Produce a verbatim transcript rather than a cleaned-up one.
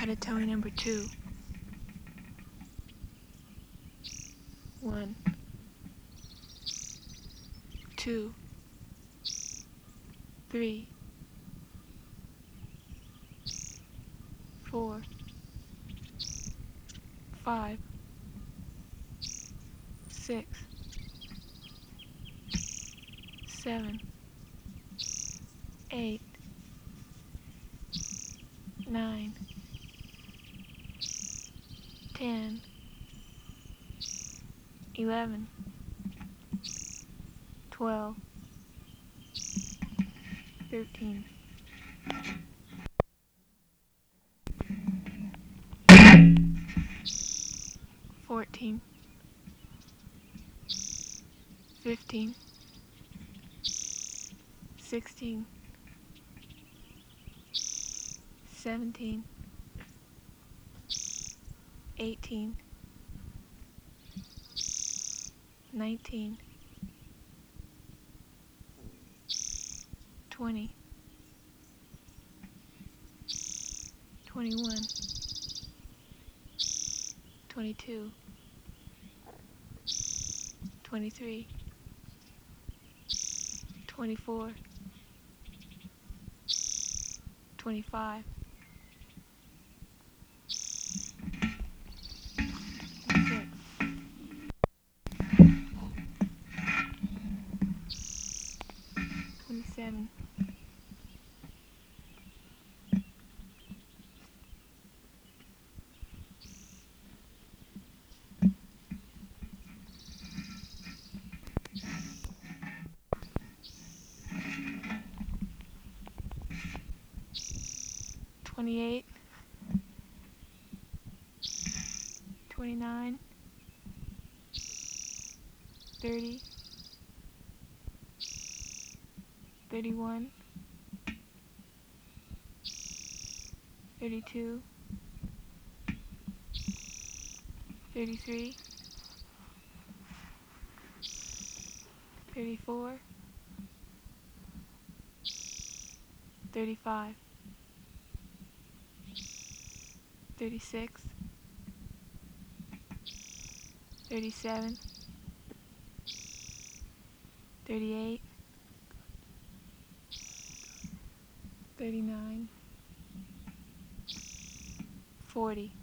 Petitone number two. One, two, three, four, five, six, seven, eight, nine, ten, eleven, twelve, thirteen, fourteen, fifteen, sixteen, seventeen, eighteen, nineteen, twenty, twenty-one, twenty-two, twenty-three, twenty-four, twenty-five, twenty-six, twenty-seven, twenty-eight, twenty-nine, thirty, thirty-one, thirty-two, thirty-three, thirty-four, thirty-five, thirty-six, thirty-seven, thirty-eight, thirty-nine, forty,